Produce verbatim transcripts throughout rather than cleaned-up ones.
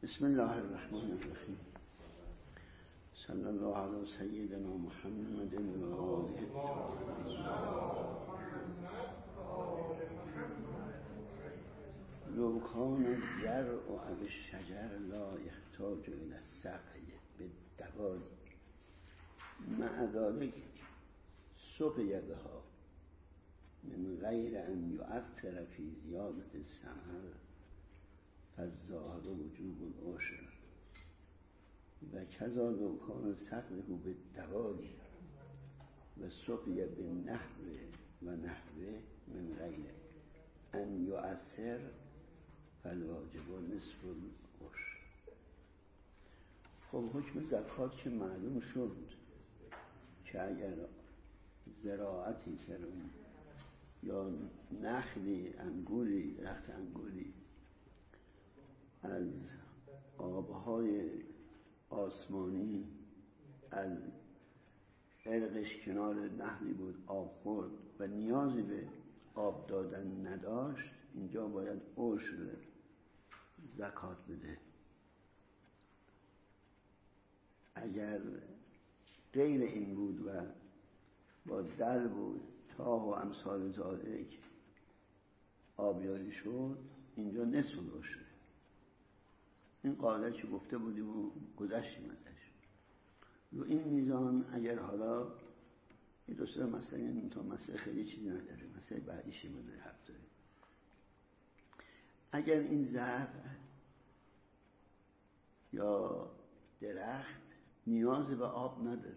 بسم الله الرحمن الرحیم. صلی الله علی سیدنا محمد و آله لو کان الزرع او الشجر لا یحتاج الی السقی بالدوال مع ذلک سقی بها من غیر ان یؤثر فی زیادة الثمر فالظاهر وجوب العشر و کذا لو کان سقیه بالدوال و سقی بالنحو و نحوه من غیر ان یؤثر فالواجب نصف العشر. خب حکم زکات که معلوم شد که اگر زراعتی کردن یا نخلی انگوری درخت انگوری از آبهای آسمانی از عرقش کنار نهری بود آب خورد و نیازی به آب دادن نداشت، اینجا باید عشر زکات بده. اگر غیر این بود و با دلو و تاه و امثال ذالک آبیاری شد، اینجا نصف العشر. این قاعده که گفته بودیم و گذشتیم ازش. رو این میزان اگر حالا یه دوسته مسئله این تا مسئله خیلی چیزی نداره، مسئله بعدیشی مداره حب داره. اگر این زرع یا درخت نیاز به آب نداره،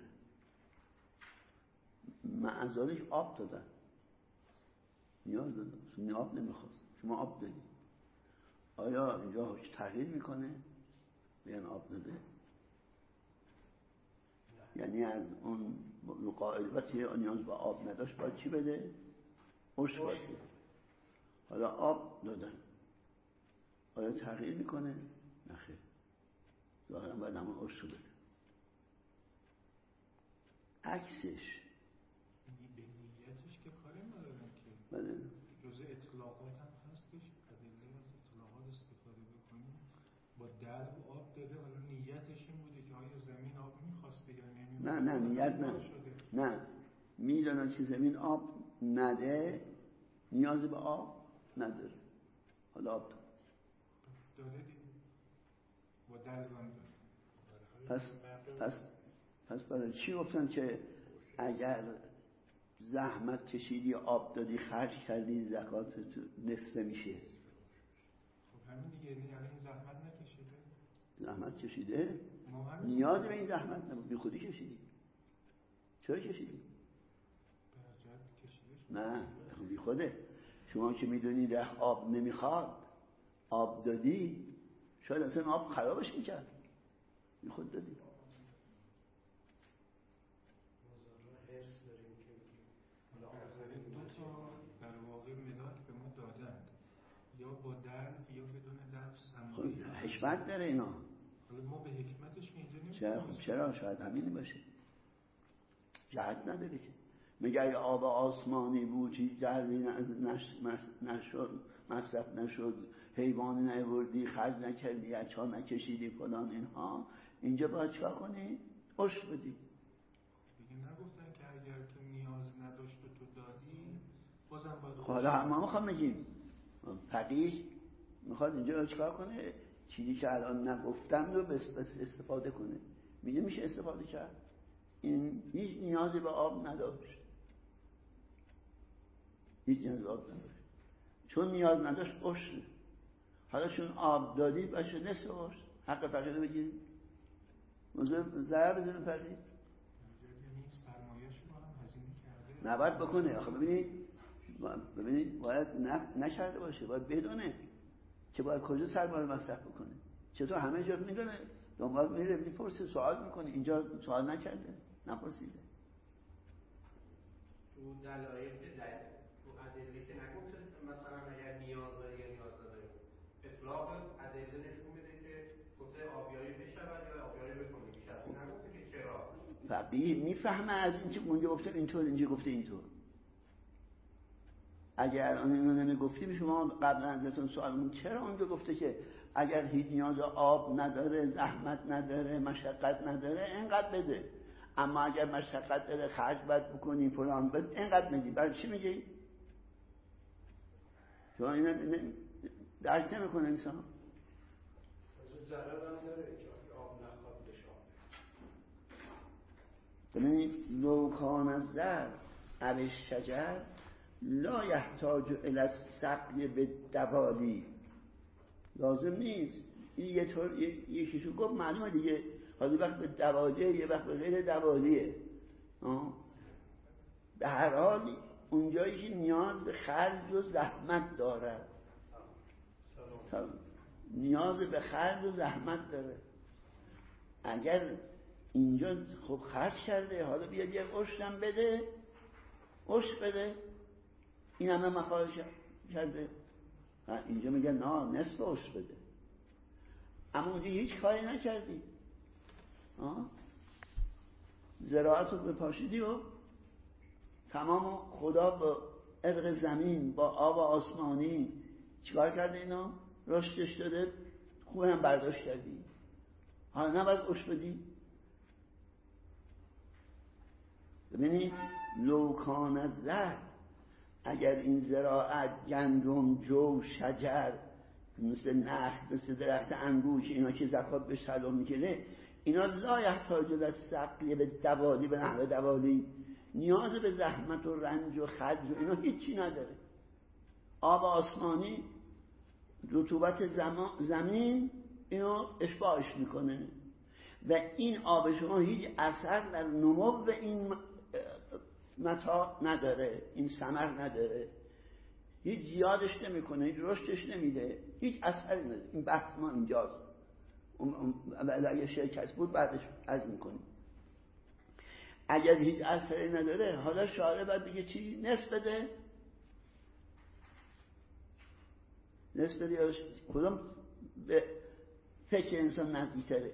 معذالک آب دادن نیاز دادن، شما آب نمیخواست، شما آب دادی، آیا اینجا هیچ تغییر میکنه؟ بیان آب داده؟ یعنی از اون قاعده وقتی نیاز به آب نداشت باید چی بده؟ عشر باید بده. حالا آب دادن آیا تغییر میکنه؟ نخیر، ظاهرا باید همون عشر بده. عکسش به نیتش که کاری ندارن که بله جزء اطلاقات هم هستش، ادله از اطلاقات استفاده بکنیم. با درب آب داده، حالا نیتش این بوده که آیا زمین آب میخواسته یا نمیخواسته؟ نه نه نیت نه نه میدانن که زمین آب نده، نیاز به آب نداره، حالا آب داده دیگه با درب هم داده. پس پس پس برای چی گفتن که اگر زحمت کشیدی آب دادی خرج کردی زکاتت نصف میشه؟ خب همین دیگه، یعنی الان این زحمت نکشیده؟ زحمت کشیده؟ نیاز به این زحمت نبود، بی خودی کشیدی. چرا کشیدی؟ به جد کشیدش؟ نه بی خوده. شما که میدونی ده آب نمیخواد آب دادی، شاید اصلا آب خرابش میکرد، بی خود دادی. حرص داریم که بالاخره دو تا در واقع مداد به ما دادند، یا با درد یا بدون درد سمایی. خب حکمت داره اینا. حالا ما به حکمتش که اینجا نمی‌کنیم. چرا؟ خب چرا؟ شاید همینی باشه، جهت نداره که میگه اگه آب آسمانی بود هیچ دربی نشد، مصرف نشد، حیوانی نیوردی، خرج نکردی، اچا نکشیدی، فلان اینها، اینجا باید چکار کنی؟ عشر بدی. دیگه نگفتن که اگر تو نیاز نداشت و تو دادی بازم باید. حالا هم میخوام بگیم فقیه میخواد اینجا چکار کنه؟ چیزی که الان نگفتن رو استفاده کنه. میگه میشه استفاده کرد. این هیچ نیازی به آب نداشت، هیچ نیازی به آب نداشت، چون نیاز نداشت عشر. حالا چون آب دادی باشه نصف عشر، حق فقیر رو بگیرید، ضرر بزنیم فقیر. یعنی سرمایه‌اش رو هم هزینه کرده، نباید بکنه. آخه ببینید ببینید باید نکرده باشه، باید بدونه که باید کجا سرمایه مصرف بکنه. چطور همه جا میدونه، دنبال میره میپرسه، سوال میکنه، اینجا سوال نکرده، نپرسیده. تو دلایل که در تو ادله که نگفته مثلا اگر نیاز داری یا نیاز نداری، اطلاق ادله نشون میده که گفته آبیاری بشود یا آبیاری بکنی، بیش از این نگفته که چرا. فقیه میفهمه از این که اونجا گفته اینطور اینجا گفته اینطور. اگر اون اینو نمیگفتیم شما قبلا ازتون سوال مون چرا اونجا گفته که اگر هیچ نیاز آب نداره، زحمت نداره، مشقت نداره، اینقدر بده. اما اگر مشقت داره، خرج باید بکنی، فلان بده، اینقدر میدی. برای چی میگی؟ چون اینا درک نمیکنه انسان. ضرر هم داره که آب نخواد بشه. ببینید لو کان الزرع او الشجر لا یحتاج الی السقی بالدوالی. لازم نیست. این یه طور یکیشو گفت معلومه دیگه. حالا وقت به دوالیه، یه وقت به غیر دوالیه. به هر حال اونجایی که نیاز به خرج و زحمت داره، نیاز به خرج و زحمت داره. اگر اینجا خب خرج کرده، حالا بیاد یه عشرم بده، عشر بده، این همه مخارج کرده، اینجا میگه نه نصف عشر بده. اما اونجا هیچ کاری نکردی، زراعت رو بپاشیدی و تمام خدا با عرق زمین، با آب آسمانی چیکار کرده؟ اینا رشدش داده، خوب هم برداشت کردی، حالا نباید عشر بدی؟ ببینید لو کان الزرع، اگر این زراعت گندم، جو، شجر، مثل نخل، مثل درخت انگور که اینا که زکات به صلاح میکنه، اینا لا یحتاج الی السقی بالدوالی، به نحو دوالی، نیاز به زحمت و رنج و خرج و اینا هیچی نداره. آب آسمانی، رطوبت زمین اینو اشباعش میکنه و این آب شما هیچ اثر در نمو این متاع نداره، این ثمر نداره، هیچ زیادش نمیکنه، هیچ رشدش نمیده، هیچ اثری نداره. این بحث ما اینجاست. اگه شرکت بود بعدش از میکنیم. اگر هیچ اثری نداره، حالا شارع باید بگه چی؟ نصف بده؟ نصف بده یا کدام به فکر انسان نزدیک‌تره؟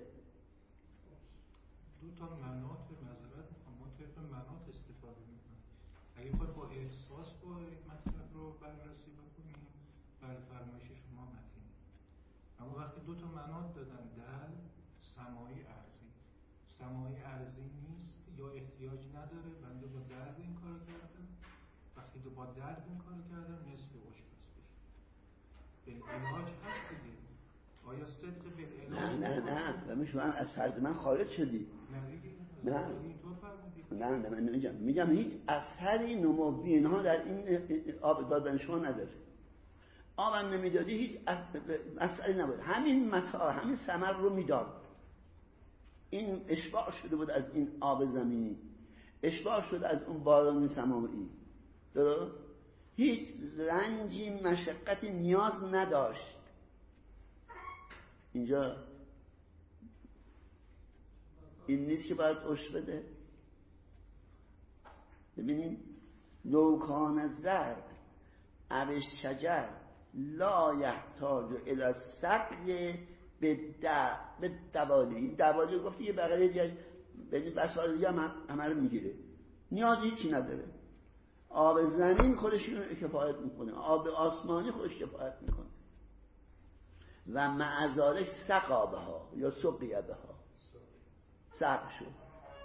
دو تا مناط به مذارت میخوام، ما طبق مناط استفاده میکنم. اگه خود با احساس با مطلب رو بررسی بکنیم، بر فرمایش شما متینه. اما وقتی دو تا مناط دادن، دل سماعی ارضی، سماعی ارضی نیست یا احتیاج نداره، بنده با درد این کار کردم، وقتی دو با درد این کار کردم نصف عشر هستش. بالعلاج هست دیگه. آیا صدق بالعلاج؟ نه نه نه، شما از فرض من خارج شدی. نه نه نه نه من نمیگم، میگم هیچ اثری نموی اینها در این آب دادن شما نداره. آب هم نمیدادی هیچ اثری نبود. همین متاع، همین ثمر رو میداد. این اشباع شده بود از این آب زمینی، اشباع شده از اون باران سماوی، درست؟ هیچ رنجی، مشقتی نیاز نداشت. اینجا این نیست که باید عشر بده. ببینید لو کان الزرع او الشجر لا یحتاج الی السقی بالدوالی. این دوالی گفتی یه بغلی دیگه، ببین بساط دیگه همه رو میگیره، نیازی هیچی نداره. آب زمین خودش کفایت میکنه، آب آسمانی خودش کفایت میکنه. و مع ذلک سقا بها یا سقیه بها، سقا شد.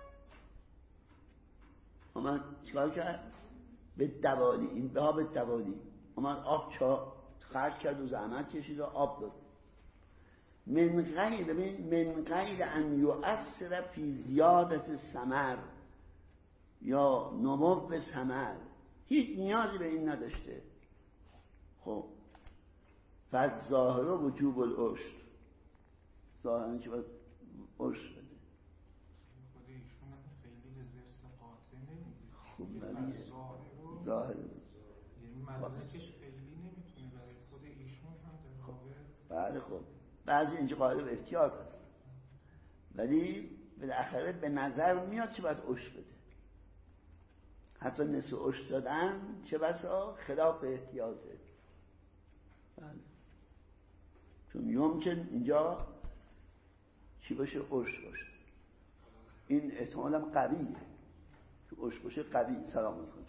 اومد چیکار کرد؟ به دوالی، این به ها به دوالی اومد آب چا خرج کرد و زحمت کشید و آب داد. من غیر من غیر ان یؤثر فی زیادت ثمر یا نمو ثمر، هیچ نیازی به این نداشته. خب فالظاهر وجوب العشر، ظاهرا که باید عشر بده. خود ایشون هم خیلی زرس قاطع نمیده. خب بلیه ظاهر یعنی مدرکش خیلی نمیتونه برای خود ایشون هم در واقع. بله خب بعضی اینجا قائل به احتیاط هست، ولی بالاخره به نظر میاد که باید عشر بده. حتی نصف عشر دادن چه بسا خلاف احتیاطه. بله چون یمکن اینجا چی باشه؟ عشر باشه. این احتمال هم قویه که عشر باشه، قوی. سلام علیکم.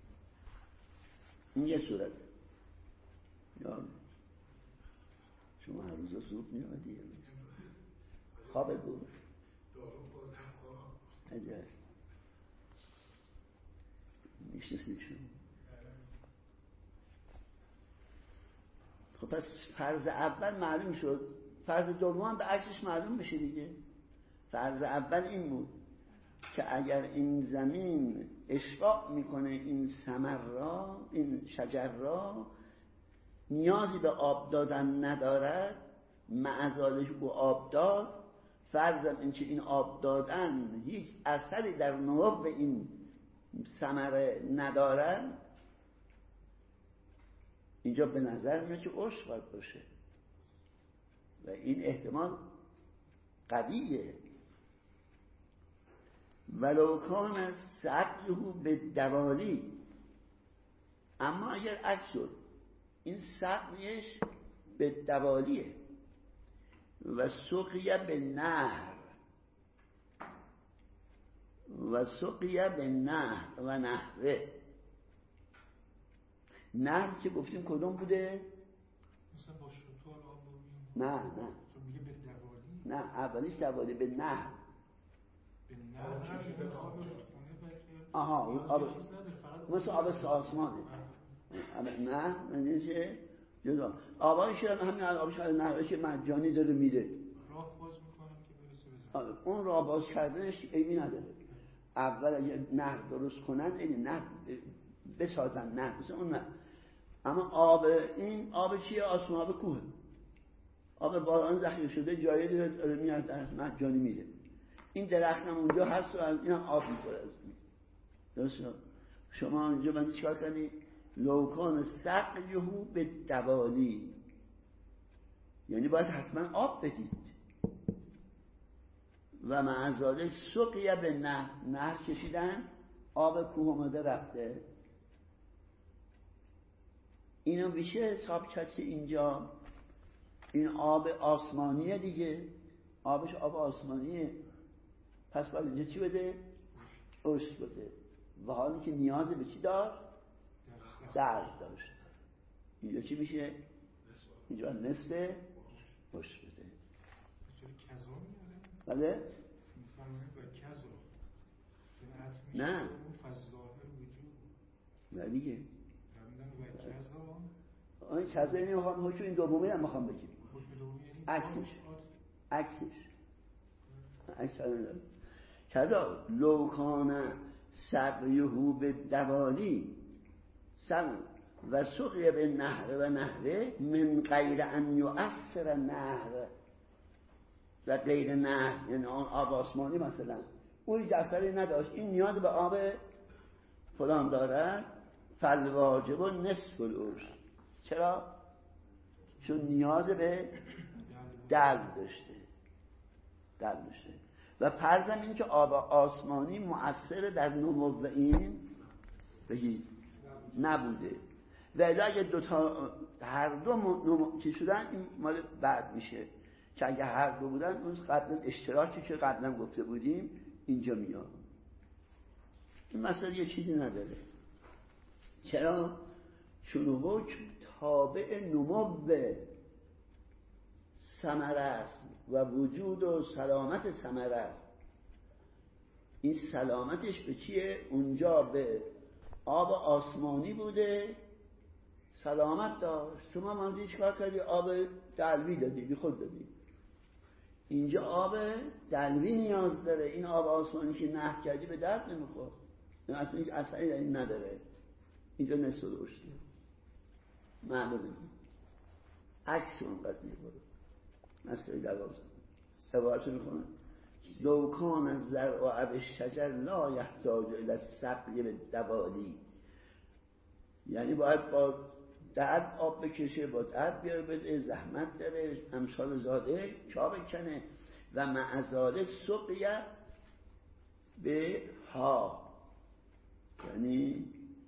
این یه صورت. یا شما هر روز صبح میادی خوابت بود عجب میشنسید شما. خب پس فرض اول معلوم شد، فرض دوم هم به عکسش معلوم بشه دیگه. فرض اول این بود که اگر این زمین اشباع میکنه این ثمر را، این شجر را، نیازی به آب دادن ندارد، معزالش به آب داد، فرضم این که این آب دادن هیچ اثری در نوع این ثمره ندارد، اینجا به نظر میاد که عشق باید باشه و این احتمال قویه. ولو کان سقیه به دوالی، اما اگر عکس شد این سقیش به دوالیه و سقیه به نهر و سقیه به نهر و نهره. نهر که گفتیم کدوم بوده؟ مثلا با شطور آب نه نه چون میگه به دوالی، نه اولیش دوالی به نهر. به نهر آب آها اون آب مثل آب آسمانه. نه نمیشه جدا آبایی که همین آبش نهر که مجانی داره میره، راه باز میکنم که برسه به اون راه باز کردنش ایمی نداره. اول اگه نهر درست کنن این نهر بسازن نهر مثل اون نه. اما آب این آب چیه؟ آسمان آب کوه، آب باران ذخیره شده جایی داره میاد در مجانی میره. این درخت هم اونجا هست و این هم آب میخوره از این. درسته؟ شما اونجا من چیکار کنی؟ لوکان سقیه به دوالی، یعنی باید حتما آب بدید. و معزاله سقیه به نهر، نهر کشیدن آب کوه اومده رفته. اینو میشه حساب کرد که اینجا این آب آسمانیه دیگه، آبش آب آسمانیه، پس باید اینجا چی بده؟ عشق بده. و حالی که نیاز به چی داشت؟ درد داشت. اینجا چی میشه؟ اینجا نصف عشق بده. بله؟ نه نه دیگه این کذا اینه میخوام حکم این دومی هم میخوام بگیم عکسش عکسش عکسش کذا لوکان سقیه به دوالی سم و سقیه به نهر و نهره من غیر ان یؤثر نهر و غیر نهر، یعنی آن آب آسمانی مثلا اوی دستری نداشت، این نیاز به آب فلان دارد، فالواجب و نصف العشر. چرا؟ چون نیاز به دلو داشته دلو داشته و پرزم این که آب آسمانی مؤثر در نمو این بگید نبوده و الا اگه دوتا هر دو نمو که شدن این مال بعد میشه که اگه هر دو بودن اون قبلا اشتراکی که قبلا گفته بودیم اینجا میاد. این مسئله یه چیزی نداره. چرا؟ چون حکم تابع نمو ثمره است و وجود و سلامت ثمره است. این سلامتش به چیه؟ اونجا به آب آسمانی بوده سلامت داشت، شما منظوری چکار کردی؟ آب دلوی دادی، بی خود دادی. اینجا آب دلوی نیاز داره، این آب آسمانی که نهر کردی به درد نمیخواد، این اصلا هیچ اثری این نداره. اینجا نصف درشته معلومه عکس اون قدیه برو مسئله دوازده سوالتو میکنم لو کان الزرع و اب الشجر لا یحتاج الی السقی بالدوالی، یعنی باید با درد آب بکشه، با درد بیاره بده، زحمت داره، امثال زاده چا بکنه و معزاله سقیه به ها، یعنی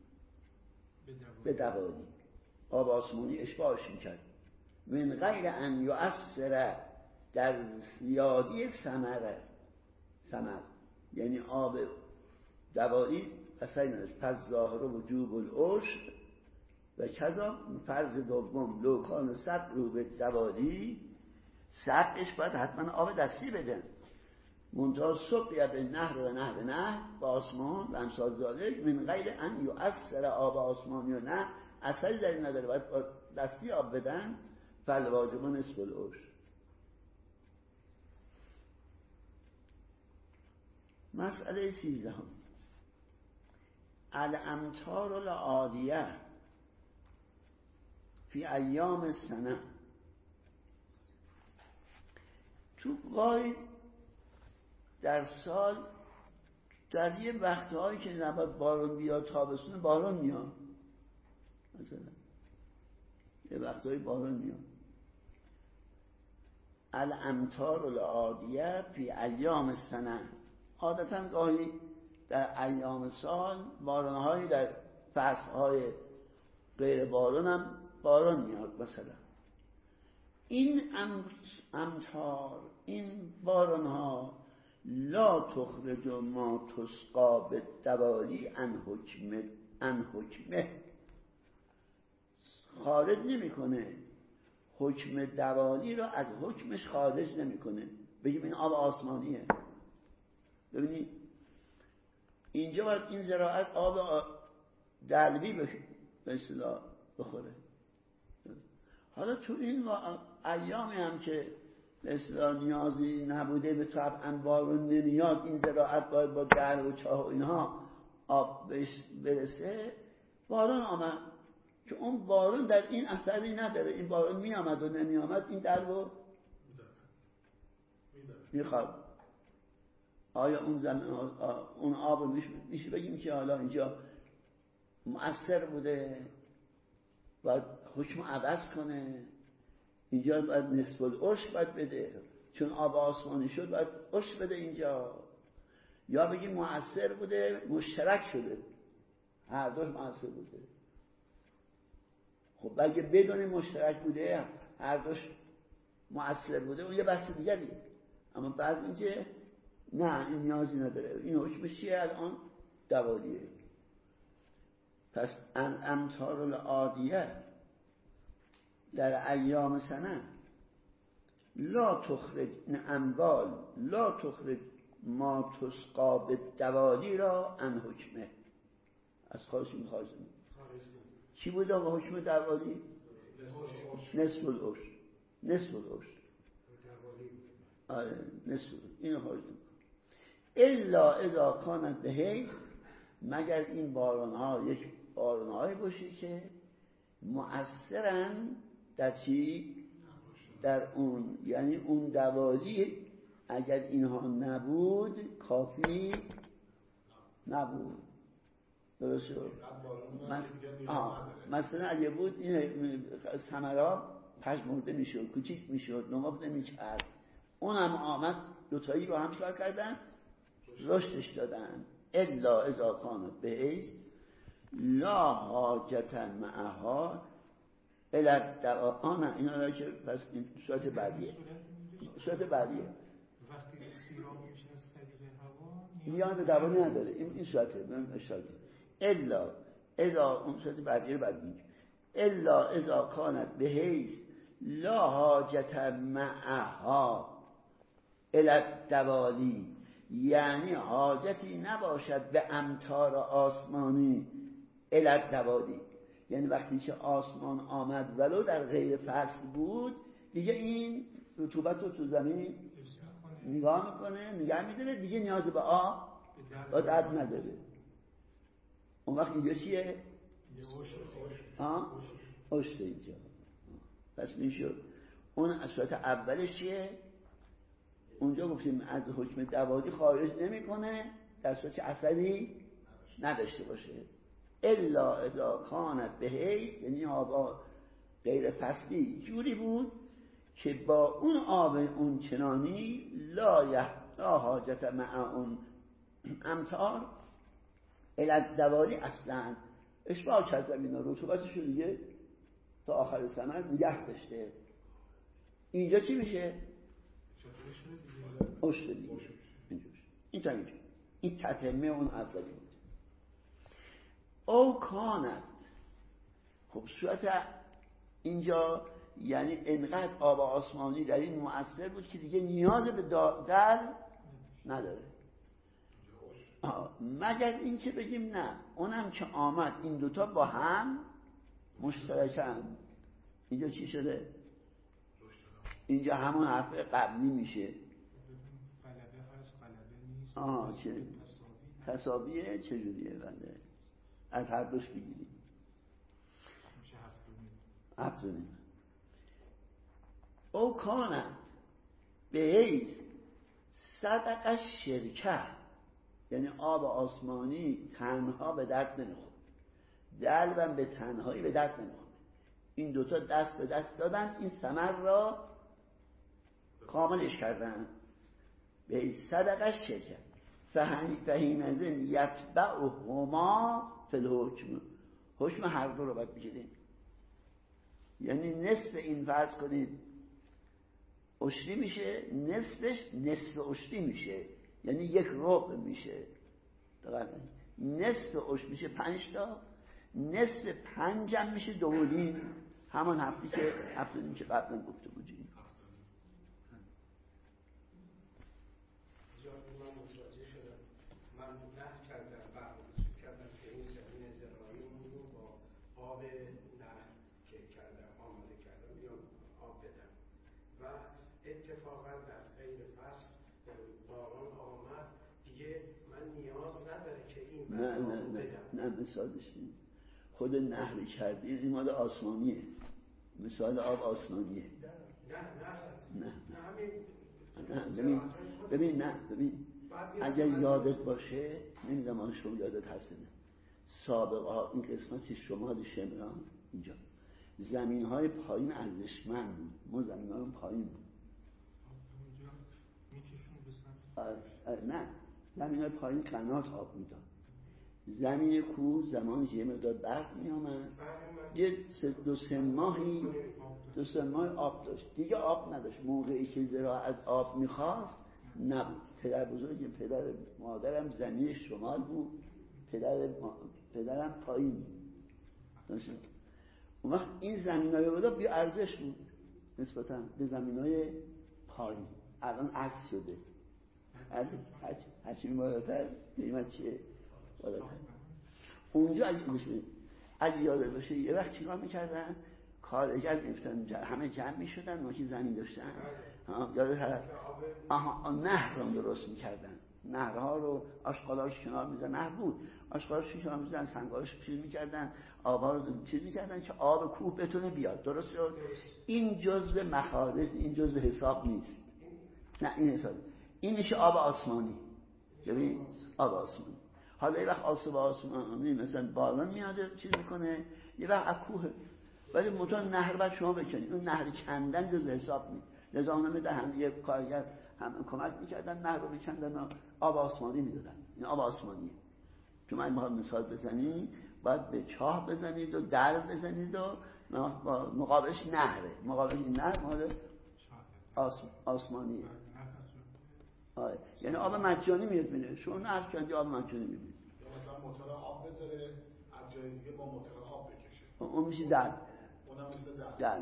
به دوالی آب آسمانی اشباهش میکرد من غیر ان یؤثر در زیادی ثمره ثمر، یعنی آب دوالی اصلا نداشت. پس ظاهر وجوب العشر و کذا فرض دوم لوکان سق رو به دوالی، سقش باید حتما آب دستی بدن، منتها سقیه به نهر و نهر به نهر به آسمان و امثال ذالک من غیر ان یؤثر آب آسمانی و نه اثری در این نداره، باید دستی آب بدن. فالواجب نصف العشر. مسئله سیزدهم الامطار العادیه فی ایام السنه. تو قاید در سال در یه وقتهایی که نباید بارون بیاد تابستون بارون میاد، مثلا یه وقتهایی بارون میاد. الامطار العادیه فی ایام السنه، عادتا گاهی در ایام سال بارونهایی در فصلهای غیر بارون هم بارون میاد. مثلا این امطار، این بارونها لا تخرج ما تسقا بالدوالی عن حکمه عن حکمه، خارج نمیکنه حکم دوالی را از حکمش خارج نمیکنه. بگیم این آب آسمانیه. ببینید اینجا باید این زراعت آب دلوی به اصطلاح بخوره. حالا تو این ایامی هم که به اصطلاح نیازی نبوده، به طبعا بارون نمیاد، این زراعت باید با دلو و چاه و اینها آب بهش برسه، بارون آمد که اون بارون در این اثری نداره. این بارون می آمد و نمی آمد، این دلو میخواد. آیا اون زمین اون آب رو میشه بگیم که حالا اینجا مؤثر بوده باید حکم عوض کنه، اینجا باید نصف العشر باید بده چون آب آسمانی شد باید عشر بده اینجا، یا بگیم مؤثر بوده مشترک شده، هر دوش مؤثر بوده. خب اگه بدون مشترک بوده هر دوش مؤثر بوده اون یه بحث دیگریه. اما بعد اینجا نه، این نیازی نداره. این حکمش چیه الان؟ دوالیه. پس الامطار العادیه در ایام سنه لا تخرج اموال لا تخرج ما تسقا بالدوالی را عن حکمه، از خارج میخواست. چی بود آقا حکم دوالی؟ نصف العشر. نصف العشر آره نصف اینو خارج میکنه. الا اذا کانت به حیث، مگر این بارانها یک بارانهایی باشه که مؤثرن در چی؟ در اون، یعنی اون دوالی اگر اینها نبود کافی نبود. درست شد؟ مثلا اگه بود این ثمرات پژمرده میشد، کوچیک میشد، نماب نمیکرد، اون هم آمد دوتایی با هم کار کردن رشدش دادن. الا اذا کانت بحیث لا حاجت معها الی الدواء. آنه اینا را که پس این صورت بعدیه. صورت بعدیه وقتی سیراب میشه از طریق هوا نیاز به دوالی نداره. این این صورته من اشاره الا اذا اون صورت بعدیه بعد میگه الا اذا کانت بحیث لا حاجت معها الی الدوالی، یعنی حاجتی نباشد به امطار آسمانی الی الدوالی، یعنی وقتی که آسمان آمد ولو در غیر فصل بود دیگه این رطوبت رو تو زمین نگاه میکنه نگه میداره، دیگه نیاز به آب و درد نداره. اون وقت اینجا چیه؟ عشر اینجا. پس میشد اون صورت اولش چیه؟ اونجا گفتیم از حکم دوالی خارج نمیکنه در صورت اثری نداشته باشه. الا اذا کانت بحیث، یعنی آب غیر فصلی جوری بود که با اون آب اون چنانی لا لا حاجت مع اون امطار الی الدوالی اصلا اشباع کرد زمین رو رطوبتش دیگه تا آخر سنه نگه داشته. اینجا چی میشه؟ عشر دیگه. این تا اینجا این تتمه اون اولی بود. او کانت خب صورت اینجا یعنی انقدر آب آسمانی در این مؤثر بود که دیگه نیاز به دلو نداره. مگر این که بگیم نه، اونم که آمد این دوتا با هم مشترکن. اینجا چی شده؟ اینجا همون حرف قبلی میشه. غلبه هست، غلبه نیست. آه چه تساویه؟ چجوریه؟ بنده از هر دوش بگیریم میشه هفت و نیم. هفت و نیم. او کانت به حیث صدق شرکه، یعنی آب آسمانی تنها به درد نمیخورد، دلوم به تنهایی به درد نمیخورد. این دوتا دست به دست دادن، این ثمر را کاملش کردن. به صدق شرکه فهیمزن یتبع هما فی الحکم، حکم هر دو رو باید بگیریم. یعنی نصف این فرض کنید اشری میشه، نصفش نصف اشری میشه، یعنی یک ربع میشه. نصف اش میشه پنج تا، نصف پنجم میشه دو و نیم، همان هفتی که هفته نیم که قبلا گفته بودیم. من متوجه شدم، من نفت کردم برنامه‌ریزی کردم که این زمین زراعیمون رو با آب نهر که کردم آماده کردم یا آب بدم و اتفاقا در غیر فصل باران آمد دیگه من نیاز نداره که این نه نه نه نه مثالش این خود نهر کردی این مال آسمانیه، مثال آب آسمانیه. نه نه نه نه همین نه ببین ببین نه ببین اگر یادت باشه، نمیدونم آن شما یادت هست نه، سابقه ها این قسمت شمال شمران اینجا زمین های پایین ارزشمند بود، ما زمین های پایین بود. نه زمین های پایین قنات آب میداد، زمین کوه زمانی که یه مقدار برق می آمد یه دو سه ماهی دو سه ماه آب داشت، دیگه آب نداشت. موقعی که زراعت آب میخواست نبود. پدر بزرگم پدر مادرم زمین شمال بود، پدر پدرم پایین داشت. اون وقت این زمین های بالا بی ارزش بود نسبتا به زمین های پایین. الان عکس شده، هرچی بالاتر قیمت چیه بالاتر. اونجا اگه اگه یاد باشه یه وقت چیکار میکردن؟ کارگر میفتن همه جمع میشدن، ما که زمین داشتن یاد طرف آها نهر رو درست میکردن، نهرها رو آشغالاش کنار میزن، نهر بود آشغالاش کنار میزن، سنگاش چیز میکردن، آبها رو چیز میکردن که آب کوه بتونه بیاد. درست شد؟ این جزء مخارج، این جزء حساب نیست. نه این حساب، این میشه آب آسمانی. ببین آب آسمانی. حالا یه وقت آب آسمانی مثلا باران میاد چیز میکنه، یه وقت از کوه، ولی متون نهر بعد شما بکنید اون نهر کندن جز حساب نیست. نظامنامه ده هم یه کارگر هم کمک میکردن نهر رو بکندن آب آسمانی میدادن. این آب آسمانیه. تو من باید مثال بزنید باید به چاه بزنید و در بزنید و مقابلش نهره، مقابلش این نهر مال آسم... آسمانیه. آه. یعنی آب مجانی میاد میره، شما نهر کندی آب مجانی میاد. مثلا موتور آب بذاره از جای دیگه با موتور آب بکشه، اون میشه در اونم میشه در در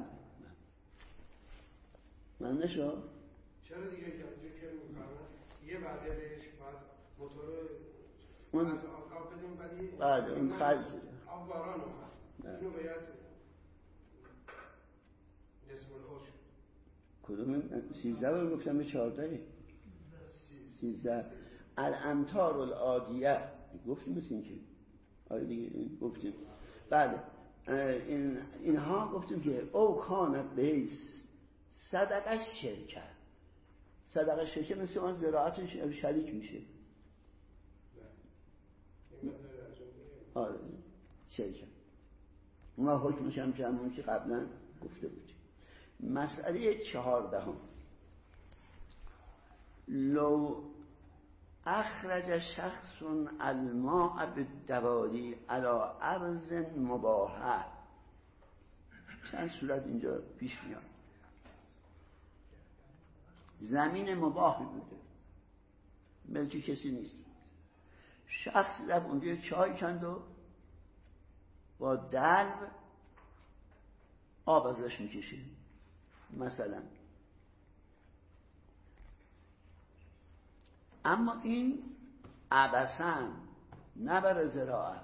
من نشو چرا دیگه که میکنن یه بعده بهش باید موتور اون آب بدیم ولی بعد اون خرج آب باران اومد اینو باید نصف العشر کدوم سیزده رو گفتم به چهارده سیزده الامطار العادیه گفتیم مثل این که آره دیگه گفتیم. بله این اینها گفتیم که او کانت به صدقه شرکه، صدقه شرکه مثل ما زراعتش شریک میشه. آره شرکه ما حکمش هم که همون که قبلا گفته بودیم. مسئله چهاردهم لو اخرج شخص الماء بالدواری على ارض مباحه. چند صورت اینجا پیش میاد. زمین مباحی بوده، ملک کسی نیست. شخص در اونجا چای کند و با دلو آب ازش میکشه مثلا. اما این عبثاً نه برای زراعت.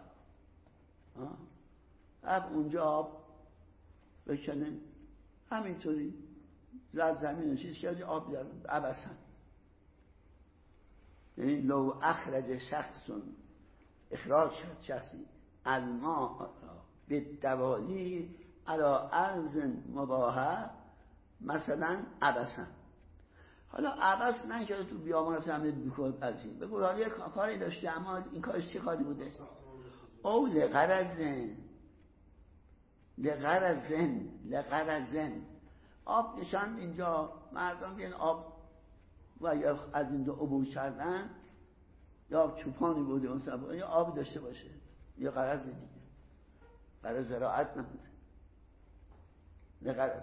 اب اونجا آب بکنه همینطوری زد زمین و چیز کرد آب در عبثاً. یعنی لو اخرج شخصون اخراج شد شخصی الماء به دوالی علی ارض مباحه مثلا عبثاً. حالا عبث نکرده تو بیابان فهمید بیکار پذیر بگو حالا یک کاری داشته اما این کارش چه کاری بوده؟ او لغرزن لغرزن لغرزن آب نشاند اینجا مردم بیان آب و یا از اینجا عبور کردن یا چوپانی بوده اون سبا یا آب داشته باشه یا غرض دیگه برای زراعت نبوده لغرز.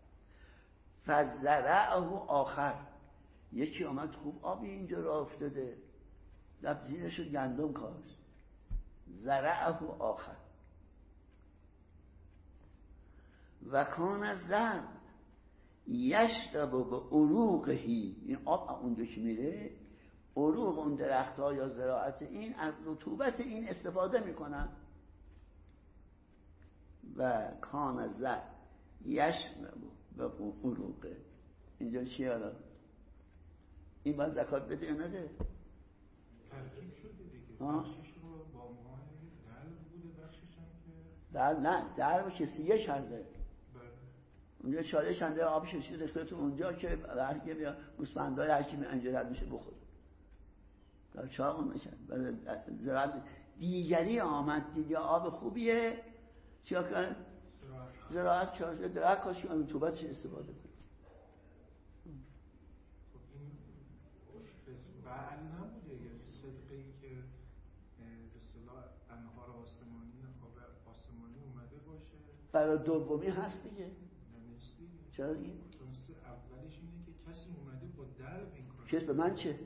فزرعه آخر یکی آمد خوب آبی اینجا را افتاده لب زیرش گندم کاشت زرعه آخر و کان از زر یشرب به عروقهی. این آب اونجا که میره عروق اون درخت ها یا زراعت این از رطوبت این استفاده میکنن. و کان از زر یشرب به عروقه. اینجا چیه حالا؟ این باید زکات بده یا نده؟ ترکیب شده دیگه. بخشش رو با ماه دل بوده بخشش هم که دل نه دل رو کسیه کرده. اونجا چاله چنده آب ششی رخته تو اونجا که هرکی بیا گوسفندای هرکی می انجرد میشه بخوره. در چاق اون میشن. زراعت دیگری آمد دیگه آب خوبیه چیا کن؟ زراعت چاشه درک کاشی اون رطوبتش استفاده کنه. خب این بعل نبوده یا صدقه ای که به اصطلاح انهار آسمانی آب آسمانی اومده باشه برای دومی هست دیگه. چرا دیگه؟ اولش اینه که کسی اومده با درب این کار کس به من چه؟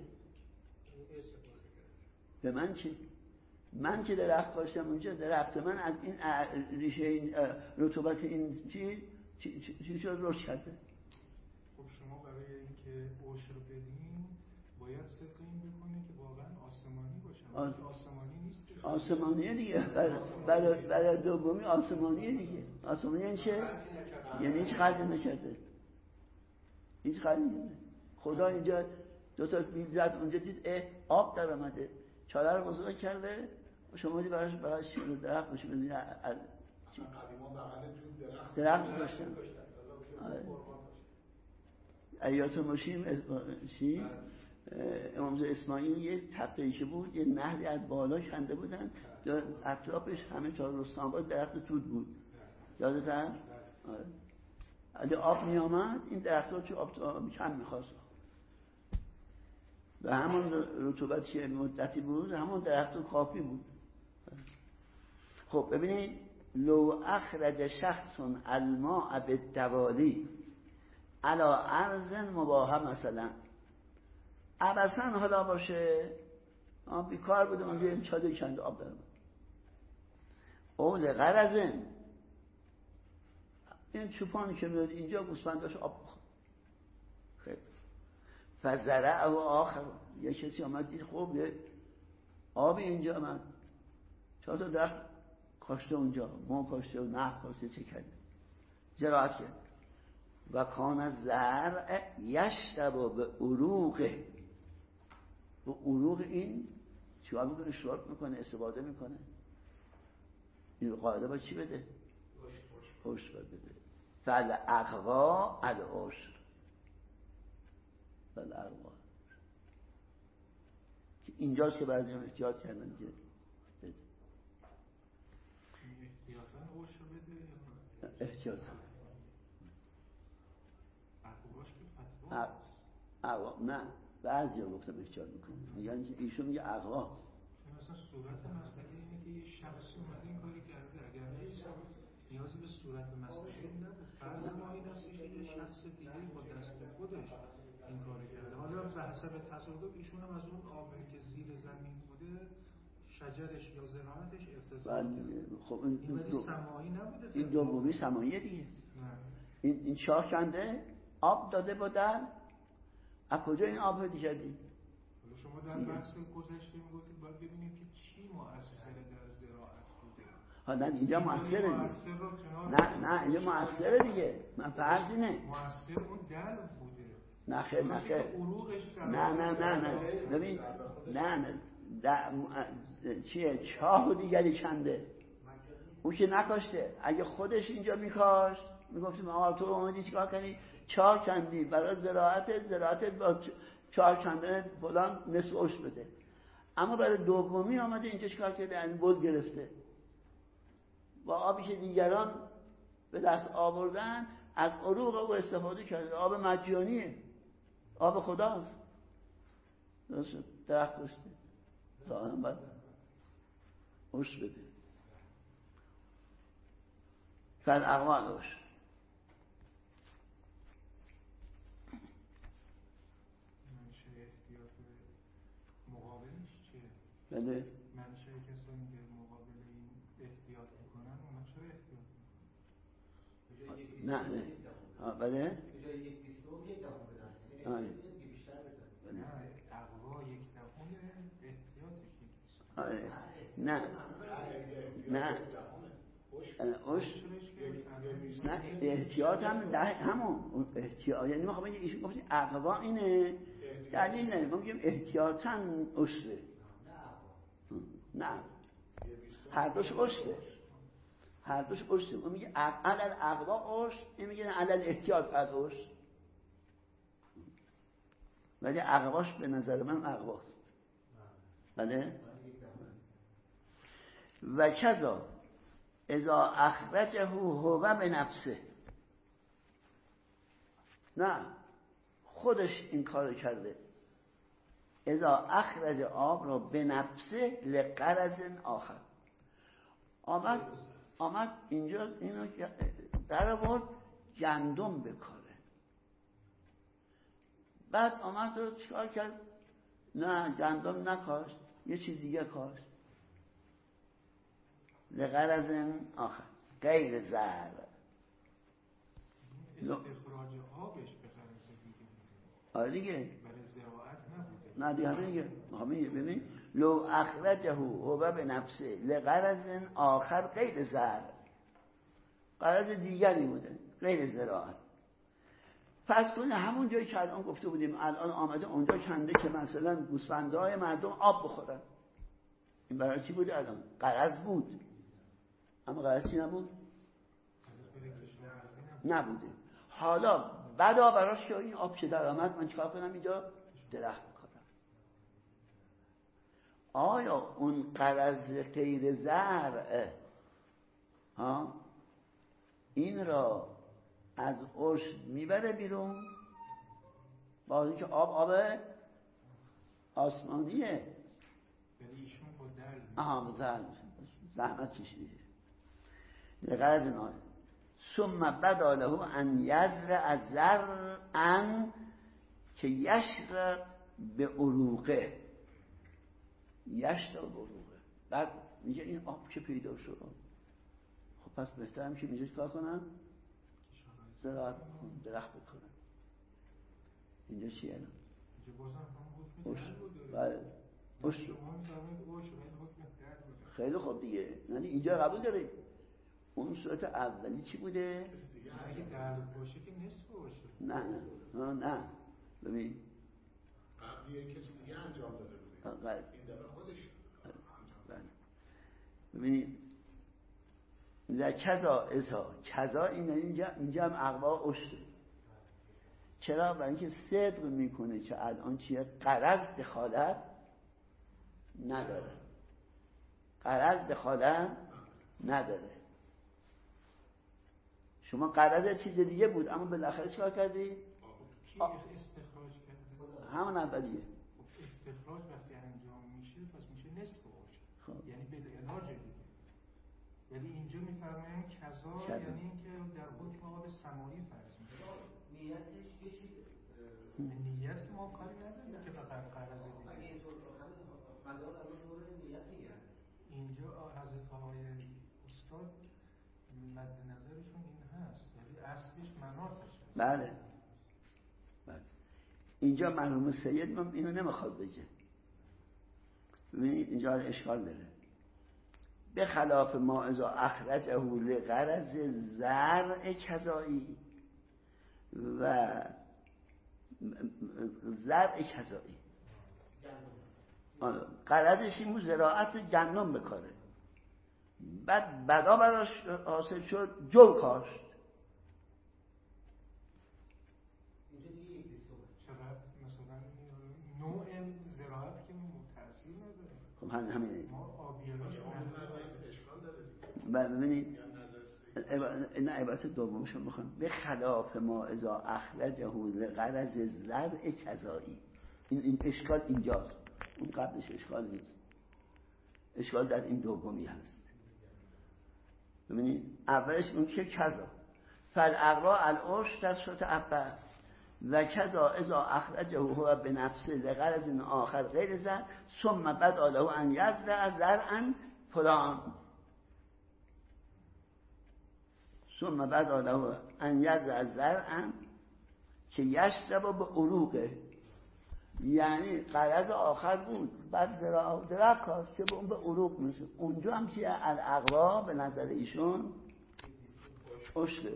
به من چه؟ من که درخت کاشتم اونجا درخت من از این ریشه این رطوبت این چیز چی شد رشد کرده. خب شما برای اینکه عشر بدین باید صدق این بکنه که واقعا آسمانی باشه. آس... آسمانی نیست که آسمانیه دیگه. برای برای دومی آسمانیه دیگه. آسمانی یعنی چه؟ یعنی هیچ خرجی نکرده. هیچ خرجی نکرده. خدا اینجا دو تا بیل زد اونجا دید اه آب در آمده چاله رو بزرگ کرده شما دی براش براش درخت باشه بدید از درخت داشتن. ایات مشیم چیز امام اسماعیل یه تپه‌ای که بود یه نهری از بالا کنده بودن اطرافش همه تا رستم‌آباد درخت توت بود. یادته؟ اگه آب می آمد این درخت‌ها چه آب کم می‌خواست و همون رطوبت که مدتی بود همون درخت کافی بود. خب ببینید لو اخرج شخص الماء بالدوالی علی ارض مباحه مثلا عبثاً حالا باشه بیکار بوده اونجا این چاله کنده آب دارم او لغرزن این چوپانی که میاد اینجا گوسفنداش آب بخواد. خیلی فزرعه و آخر یه کسی آمد دید خوب یه آب اینجا آمد چهار تا درخت کاشته اونجا ما کاشته و نه کاشته چه کرده زراعت کرد. و کان زرع یشرب به عروقه به عروق این چیکار میکنه شرب میکنه استفاده میکنه. این قاعده با چی بده؟ عشر بده. فل اقوا العشر فل اقوا که اینجاست که بعضی هم احتیاط کردن که بده احتیاطاً عشر بده احتیاطاً اقواش به فتوا اقوا نه بعضی ها گفتم احتیاط میکنه میگن ایشون میگه اقوا مثلا صورت مسئله اینه که یه شخصی اومده این کاری کرده اگر نیازی به صورت مسئله نبود. فرض ما این است که یه شخص دیگه با دست خودش این کاری کرده حالا به حسب تصادف ایشون هم از اون آبی که زیر زمین بوده شجرش یا زراعتش ارتزاق کرده. خب این این ولی سماعی نبوده. این دومی سماعیه دیگه. این این چاه کنده، آب داده با در، از کجا این آب پیدا کردی؟ شما در بحث گذشته میگفتید باید ببینیم که چی مؤثر در زراعت بوده. ها نه اینجا مؤثره دیگه. نه نه اینجا مؤثره دیگه. من فرض اینه مؤثر اون دلو بوده. نه خیر نه خیر. نه نه نه نه ببین نه نه د... چیه چاه دیگری کنده. اون که نکاشته. اگه خودش اینجا میکاشت میگفتیم آقا تو اومدی چیکار کنی؟ چاه کندی برای زراعت، زراعت با چاه کندن فلان نصف عشر بده. اما برای دومی آمده اینجا چیکار کرده؟ این بود گرفته با آبی که دیگران به دست آوردن از عروق او استفاده کرده. آب مجانیه، آب خداست. درست درخت کشته ظاهرا باید عشر بده. فل اقوال عشر. بله منشه کسانی که مقابل این احتیاط میکنن اونا چرا احتیاط میکنن؟ نه نه آه بله بجای یک بیستم یک دهم بدن، یعنی بیشتر بدن. نه اقوا یک دهم احتیاطش یک بیستم. آره نه نه عشر نه احتیاط هم ده همون احتیاط، یعنی ما خب ایشون گفتیم اقوا اینه دلیل نه، ما میگیم احتیاطاً عشره. نه هر دوش عشره، هر دوش عشره. اون میگه علل اقوا عشر، این میگه علل احتیاط از عشر. ولی اقواش به نظر من اقواست. بله و کذا اذا اخرجه هو به نفسه. نه خودش این کارو کرده. اذا اخرج آب را به نفسه لغرض آخر. آمد آمد اینجا اینو در آورد گندم بکاره. بعد آمد رو چیکار کرد؟ نه گندم نکاشت، یه چیز دیگه کاشت. لغرض آخر غیر زرع. استخراج آبش به غرض دیگه بوده. آره دیگه. برای زراعت نبوده. نه دیگه دیگه. ببین لو اخرجه هو به نفسه لغرض آخر غیر زرع. غرض دیگری بوده غیر زراعت. پس کنه همون جایی که الان گفته بودیم الان آمده اونجا کنده که مثلا گوسفندهای مردم آب بخورن. این برای چی بوده الان؟ غرض بود. اما غرض چی نبود؟ نبوده. حالا بدا براش که این آب که در آمد من چیکار کنم اینجا؟ درخت بکنم. آیا اون غرض غیر زرع ها این را از عشر میبره بیرون؟ با اینکه آب آب آسمانیه. ولی ایشون با دل آها دل زحمت کشیده. لغرض نای ثم بدا له ان یزرع زرعا که یشرب به عروقه. یشرب به عروقه. بعد میگه این آب که پیدا شد خب پس بهترم که اینجا کار کنم زراعت بکنم درخت بکنم. اینجا چیه الان؟ اینجا بازم هم حکم دل بود. بله عشر. شما می‌فرمایید عشر ولی حکم دل بود. خیلی خوب دیگه. یعنی اینجا قبول داره. اون صورت اولی چی بوده؟ اگه دل باشه که نصف عشر. نه نه نه ببین قبلی کسی دیگه انجام داده بوده. این دفعه خودش بله. ببینید لکذا ازا کذا این اینجا اینجا هم اقوا عشر. چرا؟ برای اینکه صدق میکنه که الان چیه؟ غرض دخالت نداره. غرض دخالت نداره. شما غرض چیز دیگه بود اما بالاخره چیکار کردی؟ کی استخراج کرده؟ همون اولیه. استخراج وقتی انجام میشه پس میشه نصف عشر. خب یعنی بالعلاج دیگه. ولی اینجا میفرمایند کذا یعنی اینکه در حکم آب سمایی فرض میشه. نیتش یه چیزه. نیت که ما کاری نداریم که فقط قرض دیگه. اگه اینطور مدار الان مورد نیت میگن. اینجا حضرت آقای استاد مد نظرشون این هست. ولی اصلش معنا بله بله. اینجا مرحوم سید من اینو نمیخواد بگه. ببینید اینجا اشکال داره. به خلاف ما اذا اخرجه لغرض زرع کذایی و زرع کذایی، غرضش این بود زراعت گندم بکاره، بعد بدا براش حاصل شد جو کاشت. نوع زراعت که تأثیر نداره. خب همین همین ما آبیاریش اشکال بعد داره. ببینید نه عبارت دومشو میخوام. به خلاف ما اذا اخرجه لغرض زرع کذایی، این این اشکال اینجاست، اون قبلش اشکال نیست. اشکال در این دومی هست. ببینید اولش اون که کذا فالاغراء العشر در صورت اول و کذا اذا اخرجه هو بنفسه لغرض آخر غیر زرع ثم بدا له ان یزرع زرعا فلان ثم بدا له ان یزرع زرعا که یشرب به عروقه، یعنی غرض آخر بود بعد زراعت درک کاشت که به اون به عروق میشه. اونجا هم چیه الاغراء به نظر ایشون عشره.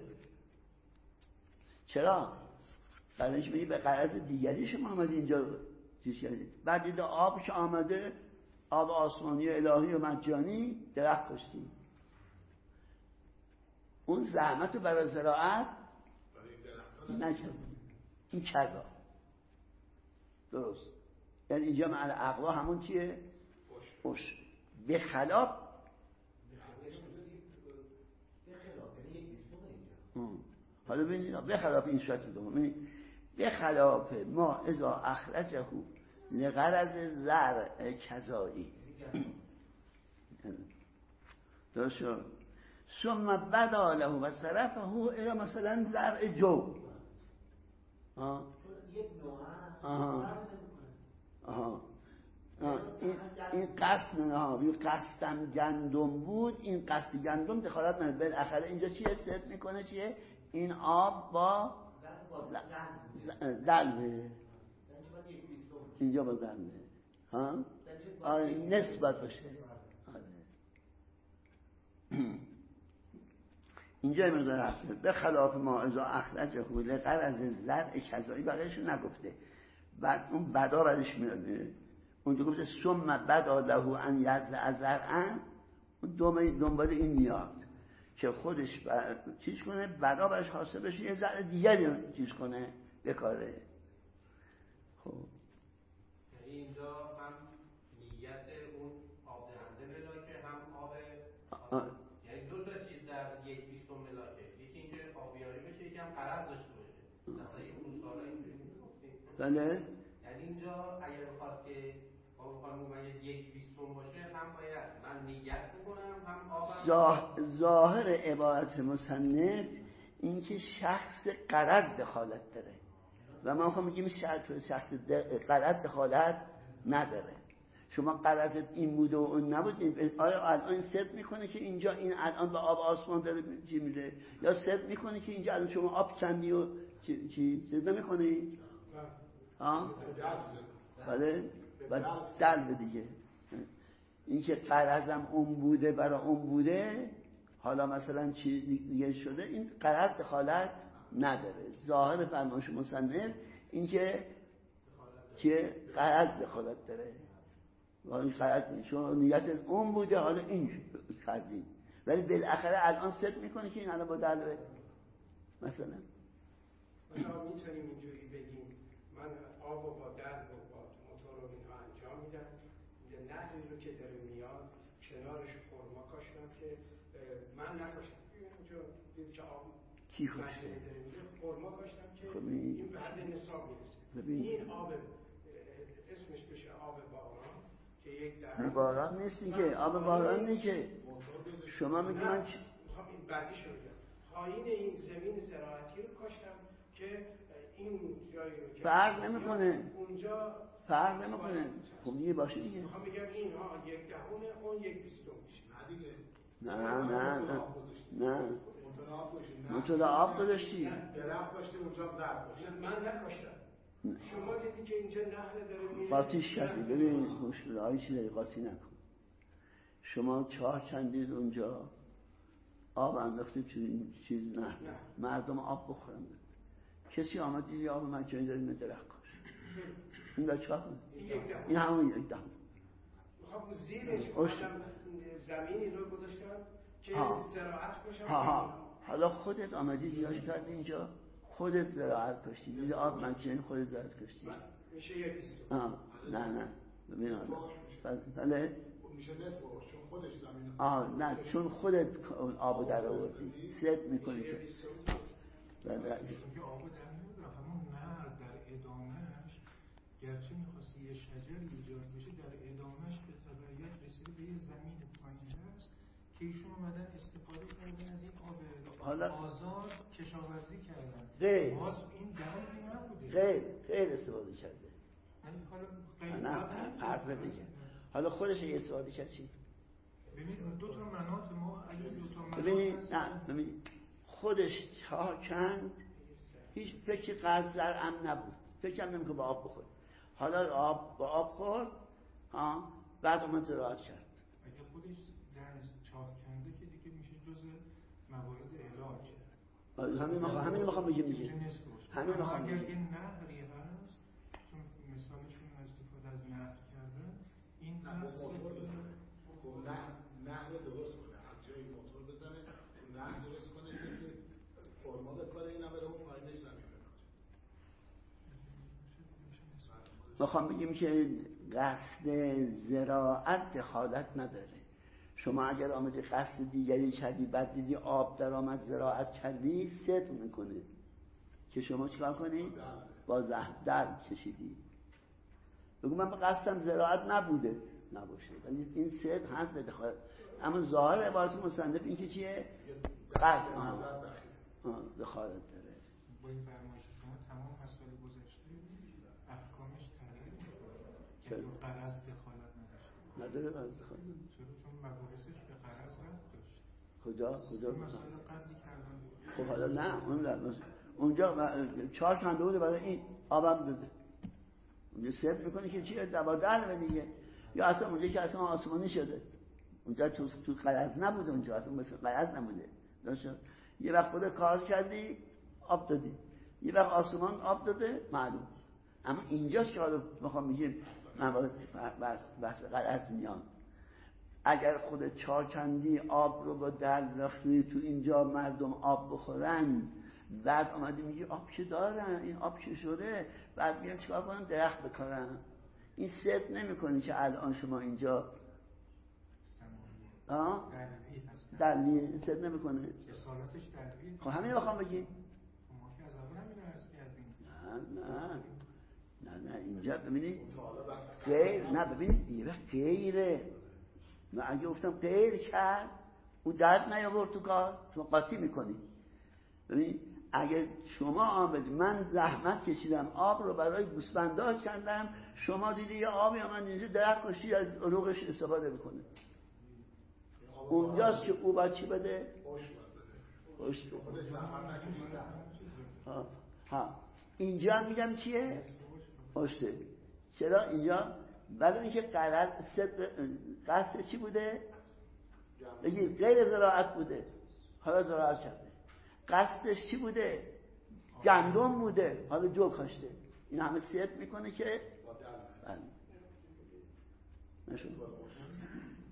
چرا؟ بعدش میگه به غرض دیگری شما آمده اینجا چیز کردید، بعد دیده آب که آمده آب آسمانی الهی و مجانی درخت کاشتیم. اون زحمت رو برای زراعت نکردیم. این کذا درست. یعنی اینجا معنی اقوا همون چیه؟ عشر. به خلاف حالا ببینید به خلاف این صورت دوم، به خلاف ما اذا اخرجه لغرض زرع کذایی درست شد. ثم بدا له و صرفه الى مثلا زرع جو. آه. آها آها این این قصد نه، این قصدم گندم بود، این قصد گندم دخالت نداره. بالاخره اینجا چیه ثبت میکنه؟ چیه این آب با دلوه، اینجا با دلوه ها آره نسبت باشه. آره اینجا مقدار هست. به خلاف ما اذا اخرجه لغرض زرع کذایی بقیه‌شو نگفته. بعد اون بدا بعدش میاد اونجا گفته ثم بدا له ان یزرع زرعا، اون دنبال این میاد که خودش بر... چیز کنه بدا برش حاصل بشه یه زرع دیگری چیز کنه بکاره. خب یعنی اینجا هم نیت اون آب دهنده ملاکه هم آب آ... یعنی دو تا چیز در یک بیستم ملاکه، یکی اینکه آبیاری بشه یکی هم غرض داشته باشه. مثلا این روزگارا اینجوری میگفتیم. بله یعنی اینجا اگر بخواد که با قانون یک بیستم باشه هم باید من نیت بکنم هم آبم زاه... ظاهر عبارت مصنف این که شخص غرض دخالت داره و ما خب میگیم شخص شخص غرض دخالت نداره. شما غرضت این بود و اون نبود، آیا الان صدق میکنه که اینجا این الان به آب آسمان داره چی میده، یا صدق میکنه که اینجا الان شما آب کندی و چی چی صدق نمیکنه؟ ها بله و دل دیگه این که غرضم اون بوده برای اون بوده، حالا مثلا چی دیگه شده، این غرض دخالت نداره. ظاهر فرمایش مصنف این که چیه غرض دخالت داره و این غرض شما نیت اون بوده حالا این کردیم، ولی بالاخره الان صدق میکنه که این الان با دلوه مثلا مثلا میتونیم اینجوری بگیم من آب و با درد و با موتور و اینها انجام میدم، نهری رو که داره میاد کنارش خرما کاشتم که من نکاشتم اونجا دید که آب کی کاشته؟ خرما کاشتم که خب این به حد نصاب میرسه. این آب اسمش بشه آب باران که یک در باران نیستی که آب باران نیست که شما میگی من چی؟ این بعدی شو بگم خواهین این زمین زراعتی رو کاشتم که این جایی رو که فرق نمیکنه اونجا فرق نمیکنه. خب یه باشه دیگه. میخوام بگم این ها یک دهونه اون یک بیستم میشه. نه دیگه نه نه نه نه مطلع آب گذاشتی. درخت داشتی اونجا هم زرد داشتی. من نکاشتم. شما دیدی که اینجا نهر داره میره قاطیش کردی. ببین مشکل آیی چی داری قاطی نکن. شما چاه کندید اونجا آب انداختید تو این چیز نه مردم آب بخورن. کسی آمد دیدی آب مجانی داریم درخت کاش این داره چه کنه؟ این همون یک دم خب زیرش زمینی رو گذاشتن که زراعت کشن. ها ها حالا خودت آمدی دیاش کردی اینجا خودت زراعت کشتی دیدی آب مجانی خودت زراعت کشتی میشه یه بیستو. نه نه ببین حالا بله میشه نصف چون خودش زمین آه نه چون خودت آبو در آوردی سد میکنی که بله که آبو در نمیدونم همون نهر در ادامهش گرچه میخواستی یه شجر ایجاد بشه در ادامهش به تبعیت رسیده به یه زمین پایین هست که ایشون اومدن استفاده کردن از این آب حالا آزاد کشاورزی کردن غیر باز این دلیلی نبوده غیر غیر استفاده کرده یعنی حالا غیر نه حرف دیگه حالا خودش یه استفاده کرد چی؟ ببینید دو تا مناط ما اگه دو تا مناط ببینید نه ببینید خودش چاه کند هیچ فکر قرض در ام نبود فکر هم نمی‌کنه با آب بخور حالا آب با آب خورد ها بعد اومد زراعت کرد اگه خودش در چاه کنده که دیگه میشه جزء موارد علاج همین میخوام همین میخوام بگم دیگه همین میخوام اگر بگم این نهری هست چون مثالشون استفاده از نهر کردن این نهر نهر درست کنه از جای موتور بزنه نهر درست کنه که فرما به کار این نبره اون پایینش زمین بکاره. میخوام بگیم که قصد زراعت دخالت نداره. شما اگر آمدی قصد دیگری کردی بعد دیدی آب در آمد زراعت کردی ست میکنه که شما چیکار کنی؟ با زحم در کشیدی بگو من به قصدم زراعت نبوده نباشه ولی این ست هست به دخالت. اما ظاهر عبارت مصنف این که چیه؟ قصد دخالت داره. با این فرمایش شما تمام مسائل گذشته احکامش تغییر می‌کنه که تو قرض دخالت نداشته نداره قرض دخالت چرا چون مباحثش به قرض ربط داشت کجا کجا مسائل قبلی کردن خب حالا نه اون در اونجا چهار کنده بوده برای این آبم داده اونجا صرف میکنه که چیه دوادر و دیگه یا اصلا اونجا که اصلا آسمانی شده اونجا تو تو قرض نبوده اونجا اصلا مثل قرض نبوده درسته یه وقت خود کار کردی آب دادی یه وقت آسمان آب داده معلوم اما اینجاست که حالا میخوام بگیم موارد بس بس قرض میان اگر خود چاکندی آب رو با دلوختی تو اینجا مردم آب بخورن بعد آمدی میگی آب که دارن این آب که شده بعد میگن چیکار کنن درخت بکارن این ست نمی کنی که الان شما اینجا ها دلوی ست نمی کنه اصالتش دلوی خب همین بخوام بگی ما که از اول همین عرض کردیم نه نه نه نه اینجا ببینید غیر نه ببینید یه وقت غیره من اگه گفتم غیر کرد او درد نیاورد تو کار تو قاطی میکنی ببین اگر شما آمدید من زحمت کشیدم آب رو برای گوسفندان کندم شما دیدی یه آبی من اینجا درخت کشتی از عروقش استفاده بکنه اونجاست که او باید چی بده؟ خوش بده ها ها اینجا هم میگم چیه؟ خوشته چرا اینجا ولی اینکه قرض قصد چی بوده؟ بگی غیر زراعت بوده حالا زراعت کرده قصدش چی بوده؟ گندم بوده حالا جو کاشته این همه سیت میکنه که بله نشون